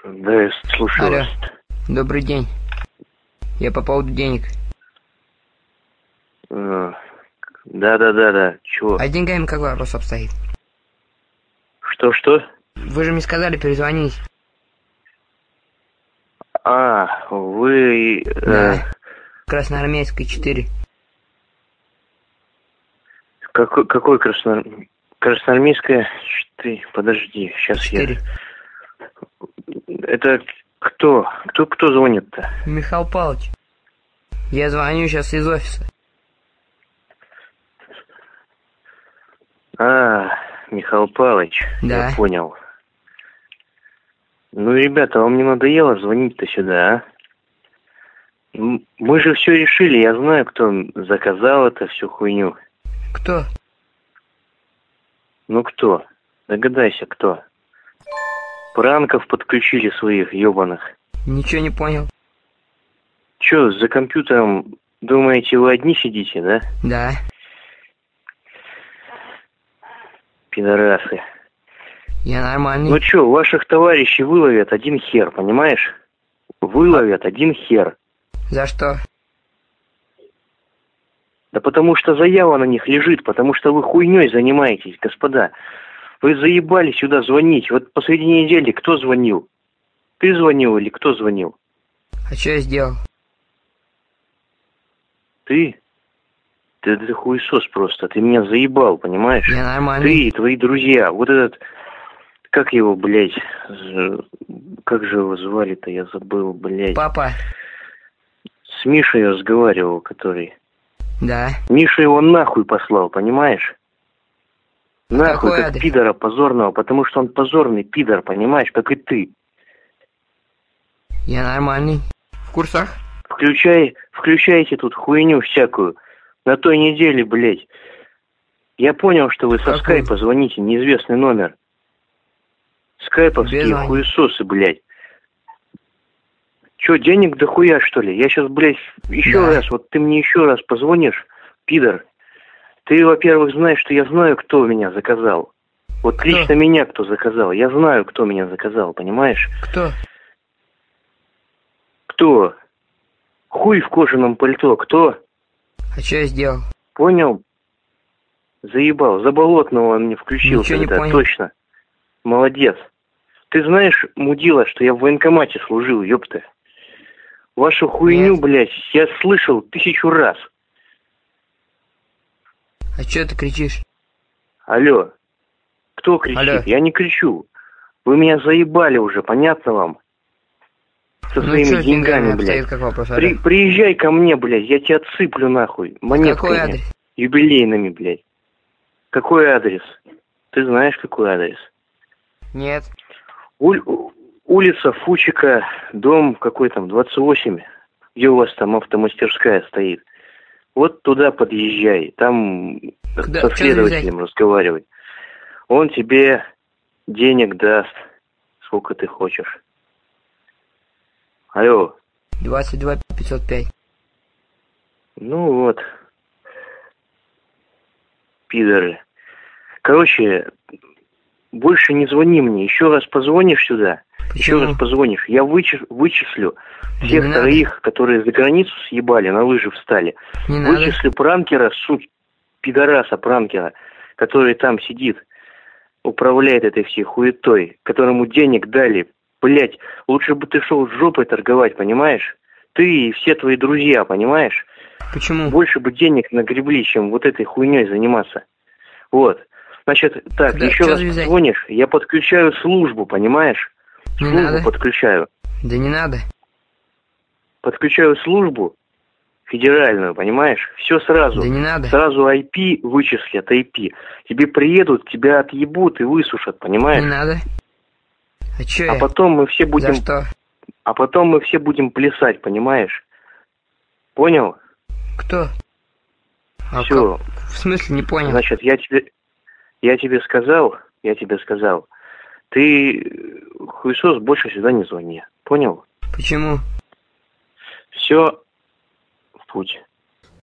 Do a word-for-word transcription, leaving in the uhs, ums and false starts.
Да, я слушаю Алло. вас. Добрый день. Я по поводу денег. Да-да-да-да. Чего? А с деньгами как вопрос обстоит? Что-что? Вы же мне сказали перезвонить. А, вы... Да. Э, Красноармейская, четыре. какой, какой красно... Красноармейская? Ты, подожди, сейчас четыре. я... Это кто? Кто, кто звонит-то? Михаил Павлович. Я звоню сейчас из офиса. А, Михаил Павлович, Да. я понял. Ну, ребята, вам не надоело звонить-то сюда, а? М- Мы же все решили, я знаю, кто заказал это, всю хуйню. Кто? Ну, кто? Догадайся, кто? Пранков подключили своих ебаных. Ничего не понял. Че, за компьютером, думаете, вы одни сидите, да? Да. Пидорасы. Я нормальный. Ну че, ваших товарищей выловят один хер, понимаешь? Выловят один хер. За что? Да потому что заява на них лежит, потому что вы хуйней занимаетесь, господа. Вы заебали сюда звонить. Вот посреди недели кто звонил? Ты звонил или кто звонил? А что я сделал? Ты? Ты, ты хуесос просто. Ты меня заебал, понимаешь? Я нормальный. Ты и твои друзья. Вот этот... Как его, блядь? з- Как же его звали-то? Я забыл, блядь. Папа. С Мишей я разговаривал, который... Да. Миша его нахуй послал, понимаешь? Нахуй, Какой как адрес? пидора позорного, потому что он позорный пидор, понимаешь, как и ты. Я нормальный. В курсах? Включай, включайте тут хуйню всякую. На той неделе, блядь. Я понял, что вы со Какую? скайпа звоните, неизвестный номер. Скайповские Тебе звоню. хуесосы, блядь. Че, денег дохуя, что ли? Я сейчас, блядь, еще Да. раз, вот ты мне еще раз позвонишь, пидор. Ты, во-первых, знаешь, что я знаю, кто меня заказал. Вот Кто? лично меня кто заказал. Я знаю, кто меня заказал, понимаешь? Кто? Кто? Хуй в кожаном пальто, кто? А что я сделал? Понял? Заебал. Заболотного он мне включил Ничего не тогда, понял. точно. Молодец. Ты знаешь, мудила, что я в военкомате служил, ёпта. Вашу хуйню, Нет. блядь, я слышал тысячу раз. А что ты кричишь? Алло. Кто кричит? Алло. Я не кричу. Вы меня заебали уже, понятно вам? Со Ну своими что с деньгами деньгами, обстоит, блядь. как вопрос? При- Алло. приезжай ко мне, блядь, я тебя отсыплю нахуй. Монетками. Какой адрес? Юбилейными, блядь. Какой адрес? Ты знаешь, какой адрес? Нет. Уль- у- улица Фучика, дом какой там, двадцать восемь. Где у вас там автомастерская стоит? Вот туда подъезжай. Там Куда? со Чё следователем разговаривай. Он тебе денег даст, сколько ты хочешь. Алло. двадцать два пятьсот пять. Ну вот. Пидоры. Короче, больше не звони мне. Еще раз позвонишь сюда. Почему? Еще раз позвонишь. Я вычи- вычислю Да всех не надо. троих, которые за границу съебали, на лыжи встали. Не надо. Вычислю пранкера, суть пидораса пранкера, который там сидит, управляет этой всей хуетой, которому денег дали. Блять, лучше бы ты шел с жопой торговать, понимаешь? Ты и все твои друзья, понимаешь? Почему? Больше бы денег нагребли, чем вот этой хуйней заниматься. Вот. Значит, так, Куда- еще чё раз завязать? звонишь, я подключаю службу, понимаешь? Не Службу надо. подключаю. Да не надо. Подключаю службу федеральную, понимаешь? Все сразу. Да не надо. Сразу ай пи вычислят, ай пи. Тебе приедут, тебя отъебут и высушат, понимаешь? Не надо. А чё А я? потом мы все будем, За что? а потом мы все будем плясать, понимаешь? Понял? Кто? А Все. как? В смысле, не понял. Значит, я тебе, я тебе сказал, я тебе сказал, ты, хуесос, больше сюда не звони. Понял? Почему? Все в путь.